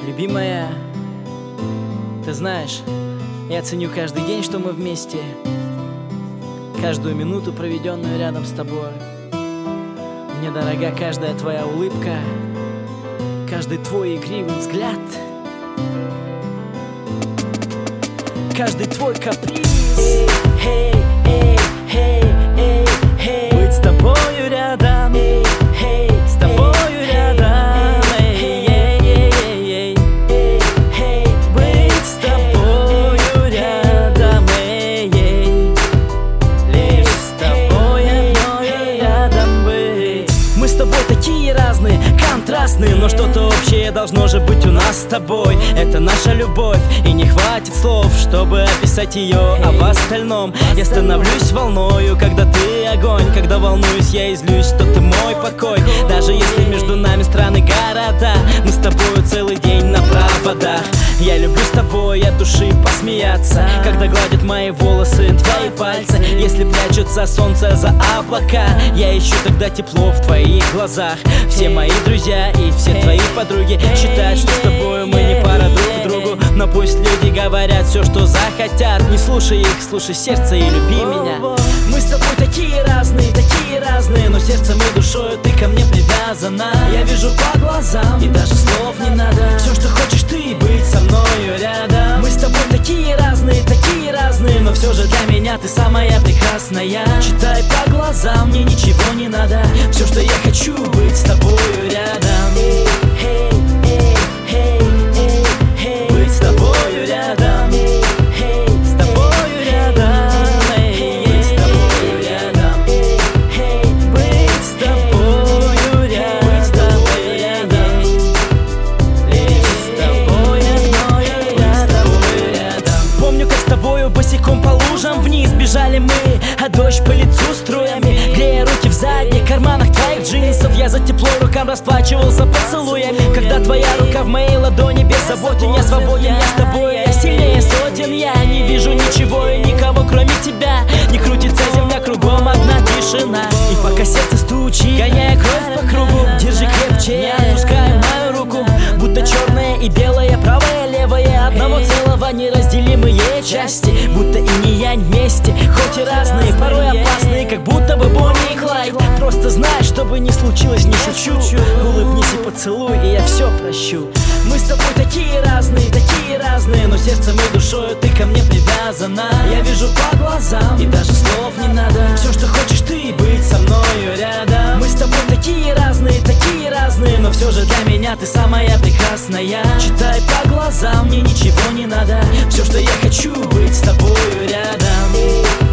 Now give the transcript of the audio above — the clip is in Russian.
Любимая, ты знаешь, я ценю каждый день, что мы вместе, каждую минуту, проведенную рядом с тобой. Мне дорога каждая твоя улыбка, каждый твой игривый взгляд, каждый твой каприз. Быть с тобою рядом, с тобою рядом, быть с тобою рядом, лишь с тобой одной рядом быть. Мы с тобой такие разные, контрастные, но что-то общее должно же быть у нас с тобой. Это наша любовь, и не хватит слов, чтобы описать ее. А в остальном я становлюсь волною, когда ты огонь. Когда волнуюсь я и злюсь, то ты мой покой. Даже если между нами страны, города, мы с тобою целый день на проводах. Я люблю с тобой от души посмеяться, когда гладят мои волосы твои пальцы. Если прячется солнце за облака, я ищу тогда тепло в твоих глазах. Все мои друзья и все твои подруги считают, что с тобой мы не пара друг другу. Но пусть люди говорят все, что захотят, не слушай их, слушай сердце и люби меня. Мы с тобой такие разные, но сердцем и душою ты ко мне привязана. Я вижу по глазам, и даже слов не надо. Все, что хочешь ты, быть со мною рядом. Мы с тобой такие разные, но все же для меня ты самая прекрасная. Читай по глазам, мне ничего не надо. Все, что я хочу, быть с тобою рядом. Быть с тобою рядом. С тобою рядом. Быть с тобою рядом. Быть с тобою рядом. Лишь с тобой одной рядом. Помню, как с тобою босиком по лужам вниз бежали мы, а дождь по лицу струями, грея руки в задних карманах твоих джинсов. Я за тепло рукам расплачивался поцелуями. Когда твоя рука в моей ладони, беззаботен я, свободен я с тобой. Я сильнее сотен, я не вижу ничего и никого кроме тебя. Не крутится земля, кругом одна тишина. И пока сердце стучит, гоняя кровь по кругу, держи крепче, я отпускаю мою руку. Будто черное и белое, правое, левое, одного целого неразделимые части. Будто инь и янь вместе, хоть и разные, порой опасные, как будто бы Бонни и Клайд. Просто знай, что бы ни случилось, не шучу. Улыбнись и поцелуй, и я все прощу. Мы с тобой такие разные, но сердцем и душою ты ко мне привязана. Я вижу по глазам, и даже слов не надо. Все, что хочешь ты, быть со мною рядом. Мы с тобой такие разные, но все же для меня ты самая прекрасная. Читай по глазам, мне ничего не надо. Все, что я хочу, быть с тобою рядом.